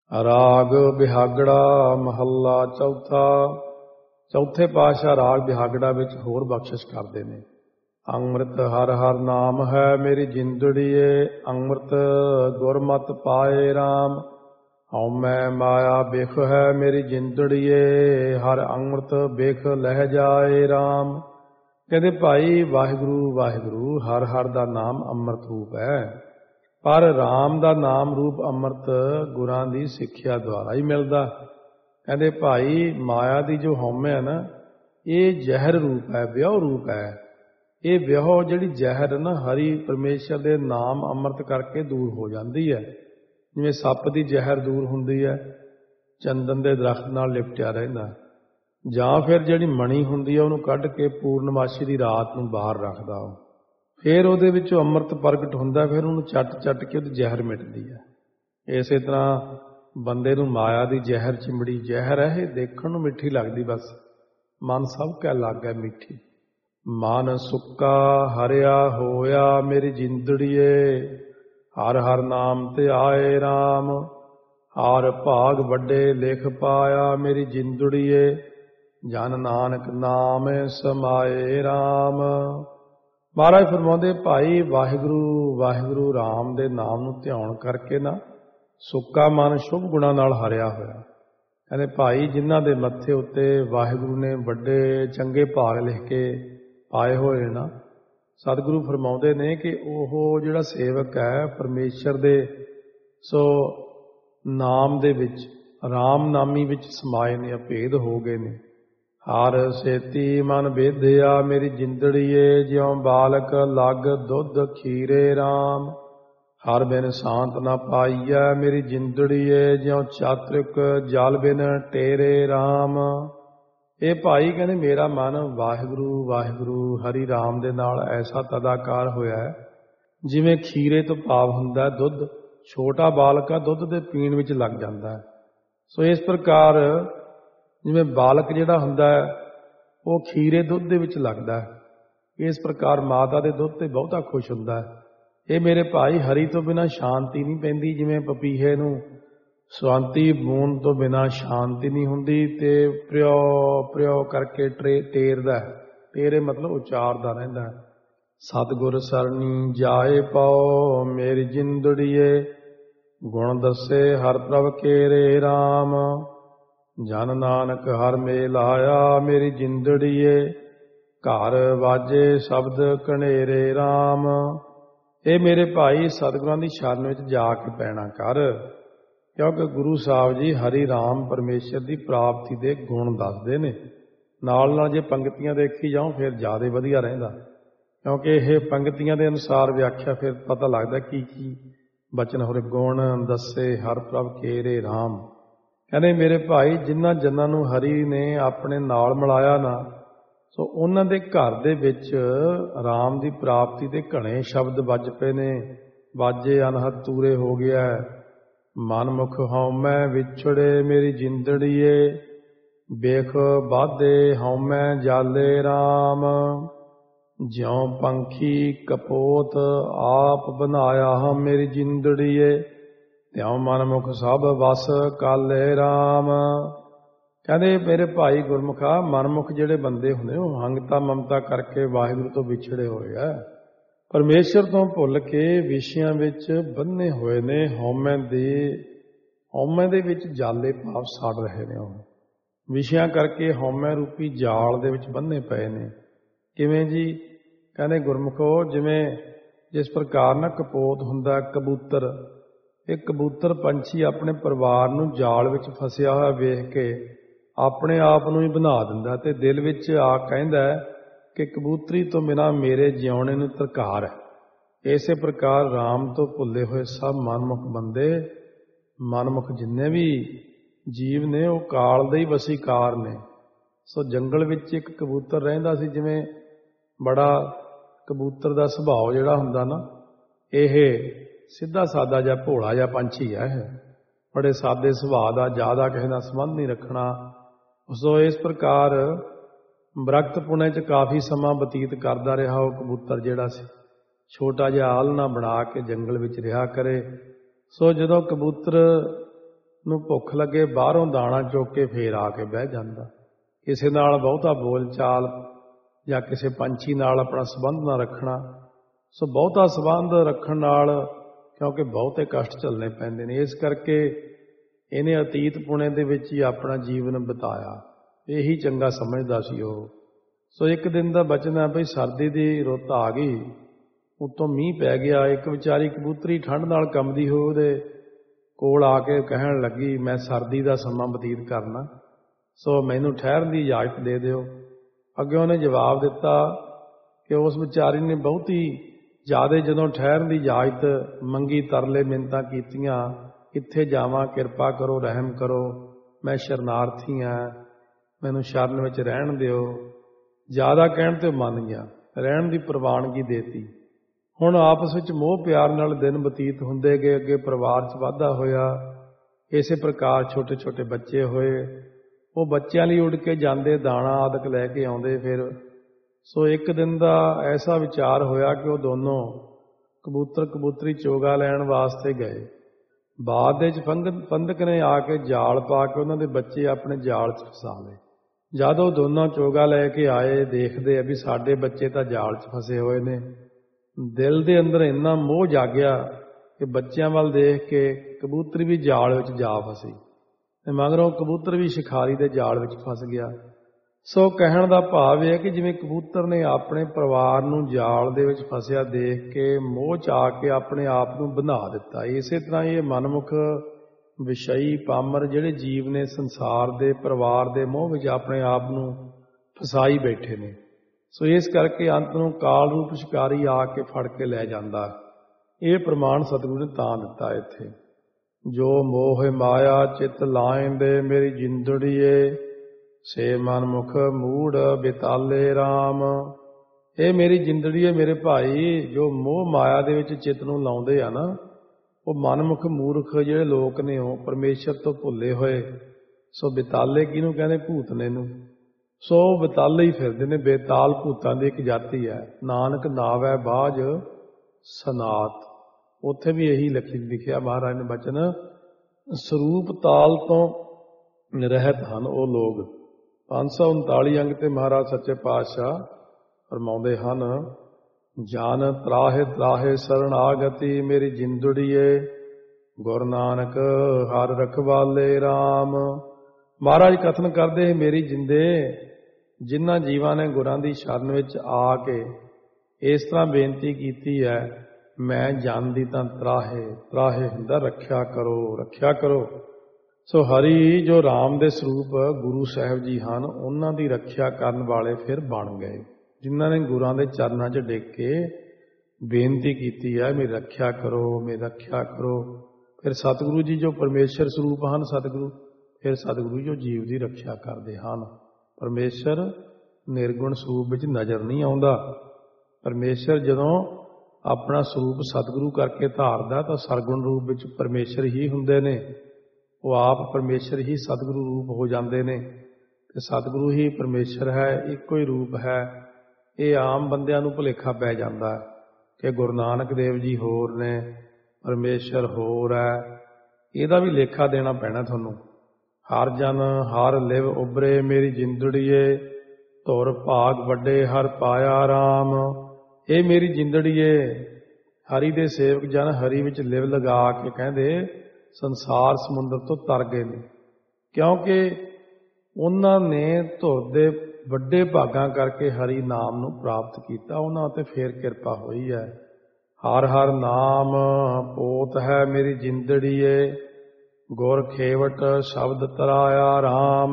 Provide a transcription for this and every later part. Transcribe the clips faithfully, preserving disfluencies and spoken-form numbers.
ਰਾਗ ਬਿਹਾਗੜਾ ਮਹੱਲਾ ਚੌਥਾ। ਚੌਥੇ ਪਾਤਸ਼ਾਹ ਰਾਗ ਬਿਹਾਗੜਾ ਵਿੱਚ ਹੋਰ ਬਖਸ਼ਿਸ਼ ਕਰਦੇ ਨੇ। ਅੰਮ੍ਰਿਤ ਹਰ ਹਰ ਨਾਮ ਹੈ ਮੇਰੀ ਜਿੰਦੜੀਏ, ਅੰਮ੍ਰਿਤ ਗੁਰਮਤਿ ਪਾਏ ਰਾਮ। ਹਉਮੈ ਮਾਇਆ ਬਿਖ ਹੈ ਮੇਰੀ ਜਿੰਦੜੀਏ, ਹਰ ਅੰਮ੍ਰਿਤ ਬਿਖ ਲਹਿ ਜਾਏ ਰਾਮ। ਕਹਿੰਦੇ ਭਾਈ ਵਾਹਿਗੁਰੂ ਵਾਹਿਗੁਰੂ ਹਰ ਹਰ ਦਾ ਨਾਮ ਅੰਮ੍ਰਿਤ ਰੂਪ ਹੈ, ਪਰ ਰਾਮ ਦਾ ਨਾਮ ਰੂਪ ਅੰਮ੍ਰਿਤ ਗੁਰਾਂ ਦੀ ਸਿੱਖਿਆ ਦੁਆਰਾ ਹੀ ਮਿਲਦਾ। ਕਹਿੰਦੇ ਭਾਈ ਮਾਇਆ ਦੀ ਜੋ ਹਉਮੈ ਹੈ ਨਾ, ਇਹ ਜ਼ਹਿਰ ਰੂਪ ਹੈ, ਵਿਆਹ ਰੂਪ ਹੈ। ਇਹ ਵਿਆਹ ਜਿਹੜੀ ਜ਼ਹਿਰ ਹੈ ਨਾ, ਹਰੀ ਪਰਮੇਸ਼ਰ ਦੇ ਨਾਮ ਅੰਮ੍ਰਿਤ ਕਰਕੇ ਦੂਰ ਹੋ ਜਾਂਦੀ ਹੈ। ਜਿਵੇਂ ਸੱਪ ਦੀ ਜ਼ਹਿਰ ਦੂਰ ਹੁੰਦੀ ਹੈ, ਚੰਦਨ ਦੇ ਦਰਖਤ ਨਾਲ ਲਿਪਟਿਆ ਰਹਿੰਦਾ। ਜਾਂ ਫਿਰ ਜਿਹੜੀ ਮਣੀ ਹੁੰਦੀ ਹੈ ਉਹਨੂੰ ਕੱਢ ਕੇ ਪੂਰਨਮਾਸ਼ੀ ਦੀ ਰਾਤ ਨੂੰ ਬਾਹਰ ਰੱਖਦਾ, ਉਹ ਫਿਰ ਉਹਦੇ ਵਿੱਚੋਂ ਅੰਮ੍ਰਿਤ ਪ੍ਰਗਟ ਹੁੰਦਾ, ਫਿਰ ਉਹਨੂੰ ਚੱਟ ਚੱਟ ਕੇ ਉਹਦੀ ਜ਼ਹਿਰ ਮਿਟਦੀ ਹੈ। ਇਸੇ ਤਰ੍ਹਾਂ ਬੰਦੇ ਨੂੰ ਮਾਇਆ ਦੀ ਜ਼ਹਿਰ ਚਿੰਬੜੀ ਜ਼ਹਿਰ ਹੈ, ਇਹ ਦੇਖਣ ਨੂੰ ਮਿੱਠੀ ਲੱਗਦੀ, ਬਸ ਮਨ ਸਭ ਕਹਿ ਲੱਗ ਗਿਆ ਮਿੱਠੀ। ਮਨ ਸੁੱਕਾ ਹਰਿਆ ਹੋਇਆ ਮੇਰੀ ਜਿੰਦੜੀਏ, ਹਰ ਹਰ ਨਾਮ ਤੇ ਆਏ ਰਾਮ। ਹਰ ਭਾਗ ਵੱਡੇ ਲਿਖ ਪਾਇਆ ਮੇਰੀ ਜਿੰਦੜੀਏ, ਜਨ ਨਾਨਕ ਨਾਮ ਸਮਾਏ ਰਾਮ। ਮਹਾਰਾਜ ਫਰਮਾਉਂਦੇ ਭਾਈ ਵਾਹਿਗੁਰੂ ਵਾਹਿਗੁਰੂ ਰਾਮ ਦੇ ਨਾਮ ਨੂੰ ਧਿਆਨ ਕਰਕੇ ਨਾ ਸੁੱਕਾ ਮਨ ਸ਼ੁਭ ਗੁਣਾਂ ਨਾਲ ਹਰਿਆ ਹੋਇਆ। ਕਹਿੰਦੇ ਭਾਈ ਜਿਨ੍ਹਾਂ ਦੇ ਮੱਥੇ ਉੱਤੇ ਵਾਹਿਗੁਰੂ ਨੇ ਵੱਡੇ ਚੰਗੇ ਭਾਗ ਲਿਖ ਕੇ ਪਾਏ ਹੋਏ ਨਾ, ਸਤਿਗੁਰੂ ਫਰਮਾਉਂਦੇ ਨੇ ਕਿ ਉਹ ਜਿਹੜਾ ਸੇਵਕ ਹੈ ਪਰਮੇਸ਼ਰ ਦੇ ਸੋ ਨਾਮ ਦੇ ਵਿੱਚ, ਰਾਮ ਨਾਮੀ ਵਿੱਚ ਸਮਾਏ ਨੇ, ਅਭੇਦ ਹੋ ਗਏ ਨੇ। ਹਰ ਸੇਤੀ ਮਨ ਬੇਧਿਆ ਮੇਰੀ ਜਿੰਦੜੀਏ, ਜਿਉਂ ਬਾਲਕ ਲੱਗ ਦੁੱਧ ਖੀਰੇ ਰਾਮ। ਹਰ ਬਿਨ ਸ਼ਾਂਤ ਨਾ ਪਾਈਐ ਮੇਰੀ ਜਿੰਦੜੀਏ, ਜਿਉਂ ਚਾਤ੍ਰਿਕ ਜਲ ਬਿਨ ਟੇਰੇ ਰਾਮ। ਇਹ ਭਾਈ ਕਹਿੰਦੇ ਮੇਰਾ ਮਨ ਵਾਹਿਗੁਰੂ ਵਾਹਿਗੁਰੂ ਹਰੀ ਰਾਮ ਦੇ ਨਾਲ ਐਸਾ ਤਦਾਕਾਰ ਹੋਇਆ ਹੈ, ਜਿਵੇਂ ਖੀਰੇ ਤੋਂ ਭਾਵ ਹੁੰਦਾ ਦੁੱਧ। ਛੋਟਾ ਬਾਲਕ ਆ, ਦੁੱਧ ਦੇ ਪੀਣ ਵਿੱਚ ਲੱਗ ਜਾਂਦਾ ਹੈ। ਸੋ ਇਸ ਪ੍ਰਕਾਰ ਜਿਵੇਂ ਬਾਲਕ ਜਿਹੜਾ ਹੁੰਦਾ ਹੈ ਉਹ ਖੀਰੇ ਦੁੱਧ ਦੇ ਵਿੱਚ ਲੱਗਦਾ ਹੈ, ਇਸ ਪ੍ਰਕਾਰ ਮਾਤਾ ਦੇ ਦੁੱਧ ਤੇ ਬਹੁਤਾ ਖੁਸ਼ ਹੁੰਦਾ ਹੈ। ਇਹ ਮੇਰੇ ਭਾਈ ਹਰੀ ਤੋਂ ਬਿਨਾਂ ਸ਼ਾਂਤੀ ਨਹੀਂ ਪੈਂਦੀ। ਜਿਵੇਂ ਪਪੀਹੇ ਨੂੰ ਸ਼ਾਂਤੀ ਬੂੰਦ ਤੋਂ ਬਿਨਾਂ ਸ਼ਾਂਤੀ ਨਹੀਂ ਹੁੰਦੀ, ਤੇ ਪ੍ਰਿਓ ਪ੍ਰਿਓ ਕਰਕੇ ਟਰੇ ਟੇਰਦਾ, ਟੇਰੇ ਮਤਲਬ ਉਚਾਰਦਾ ਰਹਿੰਦਾ ਹੈ। ਸਤਿਗੁਰ ਸਰਣੀ ਜਾਏ ਪਾਓ ਮੇਰੀ ਜਿੰਦੜੀਏ, ਗੁਣ ਦੱਸੇ ਹਰ ਪ੍ਰਭ ਕੇਰੇ ਰਾਮ। ਜਨ ਨਾਨਕ ਹਰ ਮੇਲ ਆਇਆ ਮੇਰੀ ਜਿੰਦੜੀਏ, ਘਰ ਵਾਜੇ ਸ਼ਬਦ ਕਨੇਰੇ ਰਾਮ। ਇਹ ਮੇਰੇ ਭਾਈ ਸਤਿਗੁਰਾਂ ਦੀ ਸ਼ਰਨ ਵਿੱਚ ਜਾ ਕੇ ਪੈਣਾ ਕਰ, ਕਿਉਂਕਿ ਗੁਰੂ ਸਾਹਿਬ ਜੀ ਹਰੀ ਰਾਮ ਪਰਮੇਸ਼ਰ ਦੀ ਪ੍ਰਾਪਤੀ ਦੇ ਗੁਣ ਦੱਸਦੇ ਨੇ। ਨਾਲ ਨਾਲ ਜੇ ਪੰਗਤੀਆਂ ਦੇਖੀ ਜਾਓ ਫਿਰ ਜ਼ਿਆਦਾ ਵਧੀਆ ਰਹਿੰਦਾ, ਕਿਉਂਕਿ ਇਹ ਪੰਗਤੀਆਂ ਦੇ ਅਨੁਸਾਰ ਵਿਆਖਿਆ ਫਿਰ ਪਤਾ ਲੱਗਦਾ ਕੀ ਕੀ ਬਚਨ ਹੋਰੇ। ਗੁਣ ਦੱਸੇ ਹਰ ਪ੍ਰਭ ਕੇਰੇ ਰਾਮ। ਕਹਿੰਦੇ ਮੇਰੇ ਭਾਈ ਜਿਨ੍ਹਾਂ ਜਨਾਂ ਨੂੰ ਹਰੀ ਨੇ ਆਪਣੇ ਨਾਲ ਮਿਲਾਇਆ ਨਾ, ਸੋ ਉਹਨਾਂ ਦੇ ਘਰ ਦੇ ਵਿੱਚ ਰਾਮ ਦੀ ਪ੍ਰਾਪਤੀ ਦੇ ਘਣੇ ਸ਼ਬਦ ਵੱਜ ਪਏ ਨੇ। ਵਾਜੇ ਅਨਹਦ ਤੂਰੇ ਹੋ ਗਿਆ। ਮਨਮੁਖ ਹਉਮੈ ਵਿਛੜੇ ਮੇਰੀ ਜਿੰਦੜੀਏ, ਵੇਖ ਬਾਧੇ ਹਉਮੈ ਜਾਲੇ ਰਾਮ। ਜਿਉਂ ਪੰਖੀ ਕਪੋਤ ਆਪ ਬਣਾਇਆ ਹਮ ਮੇਰੀ ਜਿੰਦੜੀਏ, ਤਿਉਂ ਮਨਮੁਖ ਸਭ ਵਸ ਕਾਲੇ ਰਾਮ। ਕਹਿੰਦੇ ਮੇਰੇ ਭਾਈ ਗੁਰਮੁਖਾ, ਮਨਮੁਖ ਜਿਹੜੇ ਬੰਦੇ ਹੁੰਦੇ ਉਹ ਹੰਗਤਾ ਮਮਤਾ ਕਰਕੇ ਵਾਹਿਗੁਰੂ ਤੋਂ ਵਿਛੜੇ ਹੋਏ ਆ, ਪਰਮੇਸ਼ਰ ਤੋਂ ਭੁੱਲ ਕੇ ਵਿਸ਼ਿਆਂ ਵਿੱਚ ਬੰਨੇ ਹੋਏ ਨੇ। ਹਉਮੈ ਦੇ ਹਉਮੈ ਦੇ ਵਿੱਚ ਜਾਲੇ ਭਾਵ ਸੜ ਰਹੇ ਨੇ। ਉਹ ਵਿਸ਼ਿਆਂ ਕਰਕੇ ਹਉਮੈ ਰੂਪੀ ਜਾਲ ਦੇ ਵਿੱਚ ਬੰਨੇ ਪਏ ਨੇ। ਕਿਵੇਂ ਜੀ? ਕਹਿੰਦੇ ਗੁਰਮੁਖੋ, ਜਿਵੇਂ ਜਿਸ ਪ੍ਰਕਾਰ ਨਾ ਕਪੋਤ ਹੁੰਦਾ ਕਬੂਤਰ, ਇਹ ਕਬੂਤਰ ਪੰਛੀ ਆਪਣੇ ਪਰਿਵਾਰ ਨੂੰ ਜਾਲ ਵਿੱਚ ਫਸਿਆ ਹੋਇਆ ਵੇਖ ਕੇ ਆਪਣੇ ਆਪ ਨੂੰ ਹੀ ਬਣਾ ਦਿੰਦਾ, ਤੇ ਦਿਲ ਵਿੱਚ ਆ ਕਹਿੰਦਾ ਕਿ ਕਬੂਤਰੀ ਤੋਂ ਬਿਨਾਂ ਮੇਰੇ ਜਿਉਣੇ ਨੂੰ ਧਰਕਾਰ ਹੈ। ਇਸੇ ਪ੍ਰਕਾਰ ਰਾਮ ਤੋਂ ਭੁੱਲੇ ਹੋਏ ਸਭ ਮਨਮੁਖ ਬੰਦੇ, ਮਨਮੁਖ ਜਿੰਨੇ ਵੀ ਜੀਵ ਨੇ, ਉਹ ਕਾਲ ਦੇ ਹੀ ਵਸੀਕਾਰ ਨੇ। ਸੋ ਜੰਗਲ ਵਿੱਚ ਇੱਕ ਕਬੂਤਰ ਰਹਿੰਦਾ ਸੀ। ਜਿਵੇਂ ਬੜਾ ਕਬੂਤਰ ਦਾ ਸੁਭਾਅ ਜਿਹੜਾ ਹੁੰਦਾ ਨਾ, ਇਹ ਸਿੱਧਾ ਸਾਦਾ ਜਿਹਾ ਭੋਲਾ ਜਿਹਾ ਪੰਛੀ ਹੈ। ਇਹ ਬੜੇ ਸਾਦੇ ਸੁਭਾਅ ਦਾ, ਜ਼ਿਆਦਾ ਕਿਸੇ ਨਾਲ ਸੰਬੰਧ ਨਹੀਂ ਰੱਖਣਾ। ਸੋ ਇਸ ਪ੍ਰਕਾਰ ਬਰਕਤ ਪੁਣੇ 'ਚ ਕਾਫੀ ਸਮਾਂ ਬਤੀਤ ਕਰਦਾ ਰਿਹਾ ਉਹ ਕਬੂਤਰ ਜਿਹੜਾ ਸੀ। ਛੋਟਾ ਜਿਹਾ ਆਲ੍ਹਣਾ ਬਣਾ ਕੇ ਜੰਗਲ ਵਿੱਚ ਰਿਹਾ ਕਰੇ। ਸੋ ਜਦੋਂ ਕਬੂਤਰ ਨੂੰ ਭੁੱਖ ਲੱਗੇ ਬਾਹਰੋਂ ਦਾਣਾ ਚੁੱਕ ਕੇ ਫੇਰ ਆ ਕੇ ਬਹਿ ਜਾਂਦਾ। ਕਿਸੇ ਨਾਲ ਬਹੁਤਾ ਬੋਲ ਚਾਲ ਜਾਂ ਕਿਸੇ ਪੰਛੀ ਨਾਲ ਆਪਣਾ ਸੰਬੰਧ ਨਾ ਰੱਖਣਾ। ਸੋ ਬਹੁਤਾ ਸੰਬੰਧ ਰੱਖਣ ਨਾਲ ਕਿਉਂਕਿ ਬਹੁਤੇ ਕਸ਼ਟ ਝੱਲਣੇ ਪੈਂਦੇ ਨੇ, ਇਸ ਕਰਕੇ ਇਹਨੇ ਅਤੀਤ ਪੁਣੇ ਦੇ ਵਿੱਚ ਹੀ ਆਪਣਾ ਜੀਵਨ ਬਿਤਾਇਆ। ਇਹੀ ਚੰਗਾ ਸਮਝਦਾ ਸੀ ਉਹ। ਸੋ ਇੱਕ ਦਿਨ ਦਾ ਬਚਨ ਹੈ ਬਈ ਸਰਦੀ ਦੀ ਰੁੱਤ ਆ ਗਈ, ਉੱਤੋਂ ਮੀਂਹ ਪੈ ਗਿਆ। ਇੱਕ ਵਿਚਾਰੀ ਕਬੂਤਰੀ ਠੰਡ ਨਾਲ ਕੰਬਦੀ ਹੋਈ ਉਹਦੇ ਕੋਲ ਆ ਕੇ ਕਹਿਣ ਲੱਗੀ, ਮੈਂ ਸਰਦੀ ਦਾ ਸਮਾਂ ਬਤੀਤ ਕਰਨਾ, ਸੋ ਮੈਨੂੰ ਠਹਿਰਨ ਦੀ ਇਜਾਜ਼ਤ ਦੇ ਦਿਓ। ਅੱਗੇ ਉਹਨੇ ਜਵਾਬ ਦਿੱਤਾ ਕਿ ਉਸ ਵਿਚਾਰੀ ਨੇ ਬਹੁਤੀ ਜ਼ਿਆਦਾ ਜਦੋਂ ਠਹਿਰਨ ਦੀ ਇਜਾਜ਼ਤ ਮੰਗੀ, ਤਰਲੇ ਮਿੰਨਤਾਂ ਕੀਤੀਆਂ, ਕਿੱਥੇ ਜਾਵਾਂ, ਕਿਰਪਾ ਕਰੋ, ਰਹਿਮ ਕਰੋ, ਮੈਂ ਸ਼ਰਨਾਰਥੀ ਹਾਂ, ਮੈਨੂੰ ਸ਼ਰਨ ਵਿੱਚ ਰਹਿਣ ਦਿਓ। ਜ਼ਿਆਦਾ ਕਹਿਣ ਤੇ ਮੰਨ ਗਿਆ, ਰਹਿਣ ਦੀ ਪ੍ਰਵਾਨਗੀ ਦੇਤੀ। ਹੁਣ ਆਪਸ ਵਿੱਚ ਮੋਹ ਪਿਆਰ ਨਾਲ ਦਿਨ ਬਤੀਤ ਹੁੰਦੇ ਗਏ। ਅੱਗੇ ਪਰਿਵਾਰ 'ਚ ਵਾਧਾ ਹੋਇਆ। ਇਸੇ ਪ੍ਰਕਾਰ ਛੋਟੇ ਛੋਟੇ ਬੱਚੇ ਹੋਏ। ਉਹ ਬੱਚਿਆਂ ਲਈ ਉੱਡ ਕੇ ਜਾਂਦੇ, ਦਾਣਾ ਆਦਿਕ ਲੈ ਕੇ ਆਉਂਦੇ। ਫਿਰ ਸੋ ਇੱਕ ਦਿਨ ਦਾ ਐਸਾ ਵਿਚਾਰ ਹੋਇਆ ਕਿ ਉਹ ਦੋਨੋਂ ਕਬੂਤਰ ਕਬੂਤਰੀ ਚੋਗਾ ਲੈਣ ਵਾਸਤੇ ਗਏ। ਬਾਅਦ ਵਿੱਚ ਪੰਡਿਤ ਨੇ ਆ ਕੇ ਜਾਲ ਪਾ ਕੇ ਉਹਨਾਂ ਦੇ ਬੱਚੇ ਆਪਣੇ ਜਾਲ 'ਚ ਫਸਾ ਲਏ। ਜਦ ਉਹ ਦੋਨੋਂ ਚੋਗਾ ਲੈ ਕੇ ਆਏ, ਦੇਖਦੇ ਆ ਵੀ ਸਾਡੇ ਬੱਚੇ ਤਾਂ ਜਾਲ 'ਚ ਫਸੇ ਹੋਏ ਨੇ। ਦਿਲ ਦੇ ਅੰਦਰ ਇੰਨਾ ਮੋਹ ਜਾਗਿਆ ਕਿ ਬੱਚਿਆਂ ਵੱਲ ਦੇਖ ਕੇ ਕਬੂਤਰ ਵੀ ਜਾਲ ਵਿੱਚ ਜਾ ਫਸੀ ਤੇ ਮਗਰੋਂ ਕਬੂਤਰ ਵੀ ਸ਼ਿਕਾਰੀ ਦੇ ਜਾਲ ਵਿੱਚ ਫਸ ਗਿਆ। ਸੋ ਕਹਿਣ ਦਾ ਭਾਵ ਇਹ ਹੈ ਕਿ ਜਿਵੇਂ ਕਬੂਤਰ ਨੇ ਆਪਣੇ ਪਰਿਵਾਰ ਨੂੰ ਜਾਲ ਦੇ ਵਿੱਚ ਫਸਿਆ ਦੇਖ ਕੇ ਮੋਹ 'ਚ ਆ ਕੇ ਆਪਣੇ ਆਪ ਨੂੰ ਬਣਾ ਦਿੱਤਾ, ਇਸੇ ਤਰ੍ਹਾਂ ਇਹ ਮਨਮੁਖ ਵਿਸ਼ਈ ਪਾਮਰ ਜਿਹੜੇ ਜੀਵ ਨੇ ਸੰਸਾਰ ਦੇ ਪਰਿਵਾਰ ਦੇ ਮੋਹ ਵਿੱਚ ਆਪਣੇ ਆਪ ਨੂੰ ਫਸਾਈ ਬੈਠੇ ਨੇ। ਸੋ ਇਸ ਕਰਕੇ ਅੰਤ ਨੂੰ ਕਾਲ ਰੂਪ ਸ਼ਿਕਾਰੀ ਆ ਕੇ ਫੜ ਕੇ ਲੈ ਜਾਂਦਾ। ਇਹ ਪ੍ਰਮਾਣ ਸਤਿਗੁਰੂ ਨੇ ਤਾਂ ਦਿੱਤਾ ਇੱਥੇ। ਜੋ ਮੋਹ ਮਾਇਆ ਚਿੱਤ ਲਾਇਂਦੇ ਮੇਰੀ ਜਿੰਦੜੀਏ, ਸੇ ਮਨਮੁਖ ਮੂੜ ਬਿਤਾਲੇ ਰਾਮ। ਇਹ ਮੇਰੀ ਜਿੰਦੜੀਏ ਮੇਰੇ ਭਾਈ, ਜੋ ਮੋਹ ਮਾਇਆ ਦੇ ਵਿੱਚ ਚਿੱਤ ਨੂੰ ਲਾਉਂਦੇ ਆ ਨਾ, ਉਹ ਮਨਮੁਖ ਮੂਰਖ ਜਿਹੜੇ ਲੋਕ ਨੇ ਉਹ ਪਰਮੇਸ਼ਰ ਤੋਂ ਭੁੱਲੇ ਹੋਏ। ਸੋ ਬਿਤਾਲੇ ਕਿਹਨੂੰ ਕਹਿੰਦੇ? ਭੂਤਨੇ ਨੂੰ। ਸੋ ਬਿਤਾਲੇ ਹੀ ਫਿਰਦੇ ਨੇ। ਬੇਤਾਲ ਭੂਤਾਂ ਦੀ ਇੱਕ ਜਾਤੀ ਹੈ। ਨਾਨਕ ਨਾਵੈ ਬਾਝ ਸਨਾਤ, ਉੱਥੇ ਵੀ ਇਹੀ ਲਿਖਿਆ ਮਹਾਰਾਜ ਨੇ ਬਚਨ। ਸਰੂਪ ਤਾਲ ਤੋਂ ਰਹਿਤ ਹਨ ਉਹ ਲੋਕ। ਪੰਜ ਸੌ ਉਨਤਾਲੀ ਅੰਗ ਤੇ ਮਹਾਰਾਜ ਸੱਚੇ ਪਾਤਸ਼ਾਹ ਫਰਮਾਉਂਦੇ ਹਨ, ਜਨ ਤਰਾਹੇ ਤਰਾਹੇ ਸਰਣਾਗਤੀ ਮੇਰੀ ਜਿੰਦੜੀਏ, ਗੁਰੂ ਨਾਨਕ ਹਰ ਰਖਵਾਲੇ ਰਾਮ। ਮਹਾਰਾਜ ਕਥਨ ਕਰਦੇ, ਮੇਰੀ ਜਿੰਦੇ ਜਿਨ੍ਹਾਂ ਜੀਵਾਂ ਨੇ ਗੁਰਾਂ ਦੀ ਸ਼ਰਨ ਵਿੱਚ ਆ ਕੇ ਇਸ ਤਰ੍ਹਾਂ ਬੇਨਤੀ ਕੀਤੀ ਹੈ, ਮੈਂ ਜਨ ਦੀ ਤਾਂ ਤਰਾਹੇ ਤਰਾਹੇ ਹੁੰਦਾ, ਰੱਖਿਆ ਕਰੋ ਰੱਖਿਆ ਕਰੋ। ਸੋ ਹਰੀ ਜੋ ਰਾਮ ਦੇ ਸਰੂਪ ਗੁਰੂ ਸਾਹਿਬ ਜੀ ਹਨ, ਉਹਨਾਂ ਦੀ ਰੱਖਿਆ ਕਰਨ ਵਾਲੇ ਫਿਰ ਬਣ ਗਏ, ਜਿਨ੍ਹਾਂ ਨੇ ਗੁਰਾਂ ਦੇ ਚਰਨਾਂ 'ਚ ਡਿੱਗ ਕੇ ਬੇਨਤੀ ਕੀਤੀ ਹੈ, ਮੇਰੀ ਰੱਖਿਆ ਕਰੋ ਮੇਰੀ ਰੱਖਿਆ ਕਰੋ। ਫਿਰ ਸਤਿਗੁਰੂ ਜੀ ਜੋ ਪਰਮੇਸ਼ਰ ਸਰੂਪ ਹਨ, ਸਤਿਗੁਰੂ ਫਿਰ ਸਤਿਗੁਰੂ ਜੋ ਜੀਵ ਦੀ ਰੱਖਿਆ ਕਰਦੇ ਹਨ। ਪਰਮੇਸ਼ਰ ਨਿਰਗੁਣ ਸਰੂਪ ਵਿੱਚ ਨਜ਼ਰ ਨਹੀਂ ਆਉਂਦਾ। ਪਰਮੇਸ਼ਰ ਜਦੋਂ ਆਪਣਾ ਸਰੂਪ ਸਤਿਗੁਰੂ ਕਰਕੇ ਧਾਰਦਾ ਤਾਂ ਸਰਗੁਣ ਰੂਪ ਵਿੱਚ ਪਰਮੇਸ਼ਰ ਹੀ ਹੁੰਦੇ ਨੇ। ਉਹ ਆਪ ਪਰਮੇਸ਼ਰ ਹੀ ਸਤਿਗੁਰੂ ਰੂਪ ਹੋ ਜਾਂਦੇ ਨੇ ਤੇ ਸਤਿਗੁਰੂ ਹੀ ਪਰਮੇਸ਼ਰ ਹੈ, ਇੱਕੋ ਹੀ ਰੂਪ ਹੈ। ਇਹ ਆਮ ਬੰਦਿਆਂ ਨੂੰ ਭੁਲੇਖਾ ਪੈ ਜਾਂਦਾ ਕਿ ਗੁਰੂ ਨਾਨਕ ਦੇਵ ਜੀ ਹੋਰ ਨੇ, ਪਰਮੇਸ਼ਰ ਹੋਰ ਹੈ। ਇਹਦਾ ਵੀ ਲੇਖਾ ਦੇਣਾ ਪੈਣਾ ਤੁਹਾਨੂੰ। ਹਰ ਜਨ ਹਰ ਲਿਵ ਉਬਰੇ ਮੇਰੀ ਜਿੰਦੜੀਏ, ਧੁਰ ਭਾਗ ਵੱਡੇ ਹਰ ਪਾਇਆ ਰਾਮ। ਇਹ ਮੇਰੀ ਜਿੰਦੜੀਏ, ਹਰੀ ਦੇ ਸੇਵਕ ਜਨ ਹਰੀ ਵਿੱਚ ਲਿਵ ਲਗਾ ਕੇ ਕਹਿੰਦੇ ਸੰਸਾਰ ਸਮੁੰਦਰ ਤੋਂ ਤਰ ਗਏ ਨੇ, ਕਿਉਂਕਿ ਉਹਨਾਂ ਨੇ ਧੁਰ ਦੇ ਵੱਡੇ ਭਾਗਾਂ ਕਰਕੇ ਹਰੀ ਨਾਮ ਨੂੰ ਪ੍ਰਾਪਤ ਕੀਤਾ, ਉਹਨਾਂ ਤੇ ਫੇਰ ਕਿਰਪਾ ਹੋਈ ਹੈ। ਹਰ ਹਰ ਨਾਮ ਪੋਤ ਹੈ ਮੇਰੀ ਜਿੰਦੜੀਏ, ਗੁਰ ਖੇਵਟ ਸ਼ਬਦ ਤਰਾਇਆ ਰਾਮ।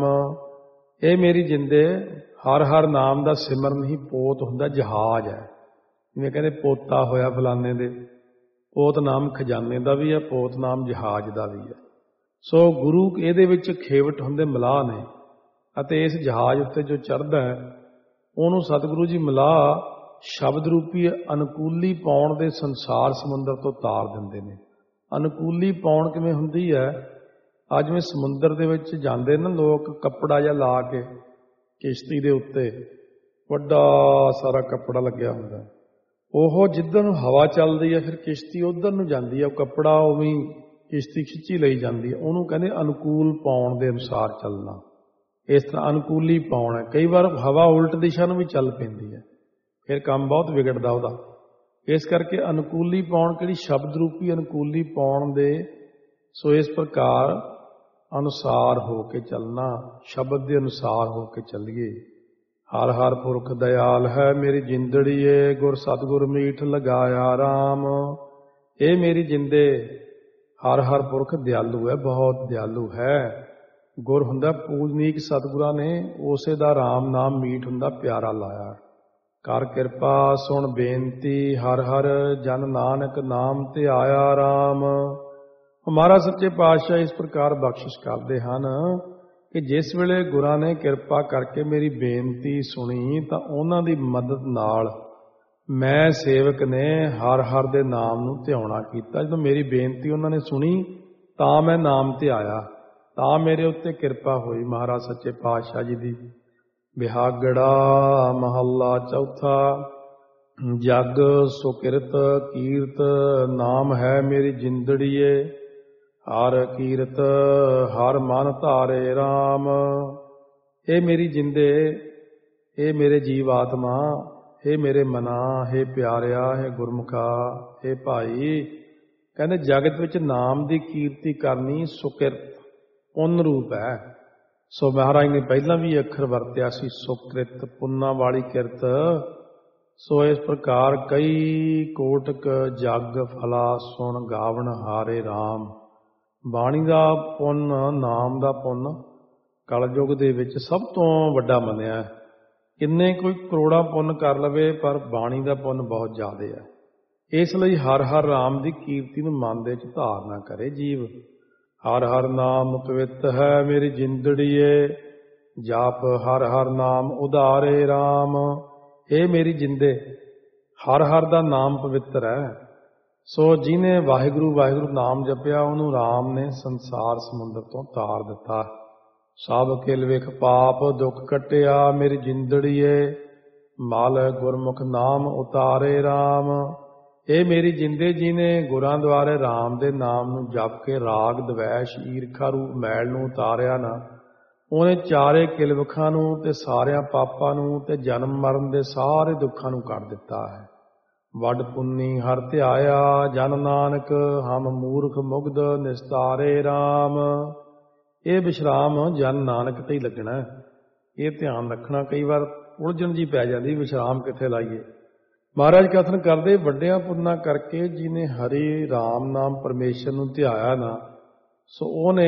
ਇਹ ਮੇਰੀ ਜਿੰਦੇ, ਹਰ ਹਰ ਨਾਮ ਦਾ ਸਿਮਰਨ ਹੀ ਪੋਤ ਹੁੰਦਾ, ਜਹਾਜ਼ ਹੈ। ਜਿਵੇਂ ਕਹਿੰਦੇ ਪੋਤਾ ਹੋਇਆ ਫਲਾਣੇ ਦੇ, ਪੋਤ ਨਾਮ ਖਜ਼ਾਨੇ ਦਾ ਵੀ ਹੈ, ਪੋਤ ਨਾਮ ਜਹਾਜ਼ ਦਾ ਵੀ ਹੈ। ਸੋ ਗੁਰੂ ਇਹਦੇ ਵਿੱਚ ਖੇਵਟ ਹੁੰਦੇ, ਮਲਾਹ ਨੇ, ਅਤੇ ਇਸ ਜਹਾਜ਼ ਉੱਤੇ ਜੋ ਚੜ੍ਹਦਾ ਹੈ ਉਹਨੂੰ ਸਤਿਗੁਰੂ ਜੀ ਮਲਾਹ ਸ਼ਬਦ ਰੂਪੀ ਅਨੁਕੂਲੀ ਪਾਉਣ ਦੇ ਸੰਸਾਰ ਸਮੁੰਦਰ ਤੋਂ ਤਾਰ ਦਿੰਦੇ ਨੇ। ਅਨੁਕੂਲੀ ਪਾਉਣ ਕਿਵੇਂ ਹੁੰਦੀ ਹੈ? ਅੱਜ ਜਿਵੇਂ ਸਮੁੰਦਰ ਦੇ ਵਿੱਚ ਜਾਂਦੇ ਨਾ ਲੋਕ, ਕੱਪੜਾ ਜਿਹਾ ਲਾ ਕੇ ਕਿਸ਼ਤੀ ਦੇ ਉੱਤੇ, ਵੱਡਾ ਸਾਰਾ ਕੱਪੜਾ ਲੱਗਿਆ ਹੁੰਦਾ, ਉਹ ਜਿੱਧਰ ਨੂੰ ਹਵਾ ਚੱਲਦੀ ਹੈ ਫਿਰ ਕਿਸ਼ਤੀ ਉੱਧਰ ਨੂੰ ਜਾਂਦੀ ਹੈ, ਉਹ ਕੱਪੜਾ ਉਵੇਂ ਕਿਸ਼ਤੀ ਖਿੱਚੀ ਲਈ ਜਾਂਦੀ ਹੈ, ਉਹਨੂੰ ਕਹਿੰਦੇ ਅਨੁਕੂਲ ਪਾਉਣ ਦੇ ਅਨੁਸਾਰ ਚੱਲਣਾ। ਇਸ ਤਰ੍ਹਾਂ ਅਨੁਕੂਲੀ ਪਾਉਣ ਹੈ। ਕਈ ਵਾਰ ਹਵਾ ਉਲਟ ਦਿਸ਼ਾ ਨੂੰ ਵੀ ਚੱਲ ਪੈਂਦੀ ਹੈ, ਫਿਰ ਕੰਮ ਬਹੁਤ ਵਿਗੜਦਾ ਉਹਦਾ। ਇਸ ਕਰਕੇ ਅਨੁਕੂਲੀ ਪਾਉਣ ਕਿਹੜੀ ਸ਼ਬਦ ਰੂਪੀ ਅਨੁਕੂਲੀ ਪਾਉਣ ਦੇ, ਸੋ ਇਸ ਪ੍ਰਕਾਰ ਅਨੁਸਾਰ ਹੋ ਕੇ ਚੱਲਣਾ, ਸ਼ਬਦ ਦੇ ਅਨੁਸਾਰ ਹੋ ਕੇ ਚੱਲੀਏ। ਹਰ ਹਰ ਪੁਰਖ ਦਇਆਲ ਹੈ ਮੇਰੀ ਜਿੰਦੜੀਏ, ਗੁਰ ਸਤਿਗੁਰ ਮੀਠ ਲਗਾਇਆ ਰਾਮ। ਇਹ ਮੇਰੀ ਜਿੰਦੇ ਹਰ ਹਰ ਪੁਰਖ ਦਿਆਲੂ ਹੈ, ਬਹੁਤ ਦਿਆਲੂ ਹੈ। ਗੁਰ ਹੁੰਦਾ ਪੂਜਨੀਕ, ਸਤਿਗੁਰਾਂ ਨੇ ਉਸੇ ਦਾ ਰਾਮ ਨਾਮ ਮੀਠ ਹੁੰਦਾ, ਪਿਆਰਾ ਲਾਇਆ। ਕਰ ਕਿਰਪਾ ਸੁਣ ਬੇਨਤੀ, ਹਰ ਹਰ ਜਨ ਨਾਨਕ ਨਾਮ ਤੇ ਆਇਆ ਰਾਮ। ਹਮਾਰਾ ਸੱਚੇ ਪਾਤਸ਼ਾਹ ਇਸ ਪ੍ਰਕਾਰ ਬਖਸ਼ਿਸ਼ ਕਰਦੇ ਹਨ ਕਿ ਜਿਸ ਵੇਲੇ ਗੁਰਾਂ ਨੇ ਕਿਰਪਾ ਕਰਕੇ ਮੇਰੀ ਬੇਨਤੀ ਸੁਣੀ ਤਾਂ ਉਹਨਾਂ ਦੀ ਮਦਦ ਨਾਲ ਮੈਂ ਸੇਵਕ ਨੇ ਹਰ ਹਰ ਦੇ ਨਾਮ ਨੂੰ ਧਿਆਉਣਾ ਕੀਤਾ। ਜਦੋਂ ਮੇਰੀ ਬੇਨਤੀ ਉਹਨਾਂ ਨੇ ਸੁਣੀ ਤਾਂ ਮੈਂ ਨਾਮ ਤੇ ਆਇਆ, ਤਾਂ ਮੇਰੇ ਉੱਤੇ ਕਿਰਪਾ ਹੋਈ ਮਹਾਰਾਜ ਸੱਚੇ ਪਾਤਸ਼ਾਹ ਜੀ ਦੀ। ਬਿਹਾਗੜਾ ਮਹੱਲਾ ਚੌਥਾ। ਜਗ ਸੁਕਿਰਤ ਕੀਰਤ ਨਾਮ ਹੈ ਮੇਰੀ ਜਿੰਦੜੀਏ, ਹਰ ਕੀਰਤ ਹਰ ਮਨ ਧਾਰੇ ਰਾਮ। ਇਹ ਮੇਰੀ ਜਿੰਦੇ, ਇਹ ਮੇਰੇ ਜੀਵ ਆਤਮਾ, ਇਹ ਮੇਰੇ ਮਨਾ, ਇਹ ਪਿਆਰਿਆ, ਇਹ ਗੁਰਮੁਖਾ, ਇਹ ਭਾਈ, ਕਹਿੰਦੇ ਜਗਤ ਵਿੱਚ ਨਾਮ ਦੀ ਕੀਰਤੀ ਕਰਨੀ ਸੁਕਿਰਤ ਪੁੰਨ ਰੂਪ ਹੈ। ਸੋ ਮਹਾਰਾਜ ਨੇ ਪਹਿਲਾਂ ਵੀ ਅੱਖਰ ਵਰਤਿਆ ਸੀ, ਸੁਕ੍ਰਿਤ, ਪੁੰਨਾਂ ਵਾਲੀ ਕਿਰਤ। ਸੋ ਇਸ ਪ੍ਰਕਾਰ ਕਈ ਕੋਟਕ ਜਗ ਫਲਾ ਸੁਣ ਗਾਵਣ ਹਾਰੇ ਰਾਮ। ਬਾਣੀ ਦਾ ਪੁੰਨ, ਨਾਮ ਦਾ ਪੁੰਨ ਕਲਯੁਗ ਦੇ ਵਿੱਚ ਸਭ ਤੋਂ ਵੱਡਾ ਮੰਨਿਆ। ਕਿੰਨੇ ਕੋਈ ਕਰੋੜਾਂ ਪੁੰਨ ਕਰ ਲਵੇ ਪਰ ਬਾਣੀ ਦਾ ਪੁੰਨ ਬਹੁਤ ਜ਼ਿਆਦਾ ਹੈ। ਇਸ ਲਈ ਹਰ ਹਰ ਰਾਮ ਦੀ ਕੀਰਤੀ ਨੂੰ ਮਨ ਦੇ ਵਿੱਚ ਧਾਰਨਾ ਕਰੇ ਜੀਵ। ਹਰ ਹਰ ਨਾਮ ਪਵਿੱਤ ਹੈ ਮੇਰੀ ਜਿੰਦੜੀਏ, ਜਾਪ ਹਰ ਹਰ ਨਾਮ ਉਧਾਰੇ ਰਾਮ। ਇਹ ਮੇਰੀ ਜਿੰਦੇ, ਹਰ ਹਰ ਦਾ ਨਾਮ ਪਵਿੱਤਰ ਹੈ। ਸੋ ਜਿਹਨੇ ਵਾਹਿਗੁਰੂ ਵਾਹਿਗੁਰੂ ਨਾਮ ਜਪਿਆ ਉਹਨੂੰ ਰਾਮ ਨੇ ਸੰਸਾਰ ਸਮੁੰਦਰ ਤੋਂ ਤਾਰ ਦਿੱਤਾ। ਸਭ ਕਿਲ ਵਿਖ ਪਾਪ ਦੁੱਖ ਕੱਟਿਆ ਮੇਰੀ ਜਿੰਦੜੀਏ, ਮਲ ਗੁਰਮੁਖ ਨਾਮ ਉਤਾਰੇ ਰਾਮ। ਇਹ ਮੇਰੀ ਜਿੰਦੇ ਜੀ ਨੇ ਗੁਰਾਂ ਦੁਆਰੇ ਰਾਮ ਦੇ ਨਾਮ ਨੂੰ ਜਪ ਕੇ ਰਾਗ ਦਵੈਸ਼ ਈਰਖਾ ਰੂਪ ਮੈਲ ਨੂੰ ਉਤਾਰਿਆ ਨਾ, ਉਹਨੇ ਚਾਰੇ ਕਿਲਵਖਾਂ ਨੂੰ ਤੇ ਸਾਰਿਆਂ ਪਾਪਾਂ ਨੂੰ ਤੇ ਜਨਮ ਮਰਨ ਦੇ ਸਾਰੇ ਦੁੱਖਾਂ ਨੂੰ ਕੱਢ ਦਿੱਤਾ ਹੈ। ਵੱਡ ਪੁੰਨੀ ਹਰ ਧਿਆਇਆ ਜਨ ਨਾਨਕ, ਹਮ ਮੂਰਖ ਮੁਗਧ ਨਿਸਤਾਰੇ ਰਾਮ। ਇਹ ਵਿਸ਼ਰਾਮ ਜਨ ਨਾਨਕ ਤੇ ਹੀ ਲੱਗਣਾ, ਇਹ ਧਿਆਨ ਰੱਖਣਾ। ਕਈ ਵਾਰ ਉਲਝਣ ਜੀ ਪੈ ਜਾਂਦੀ, ਵਿਸ਼ਰਾਮ ਕਿੱਥੇ ਲਾਈਏ। ਮਹਾਰਾਜ ਕਥਨ ਕਰਦੇ ਵੱਡਿਆਂ ਪੁੰਨਾਂ ਕਰਕੇ ਜਿਹਨੇ ਹਰੀ ਰਾਮ ਨਾਮ ਪਰਮੇਸ਼ਰ ਨੂੰ ਧਿਆਇਆ ਨਾ, ਸੋ ਉਹਨੇ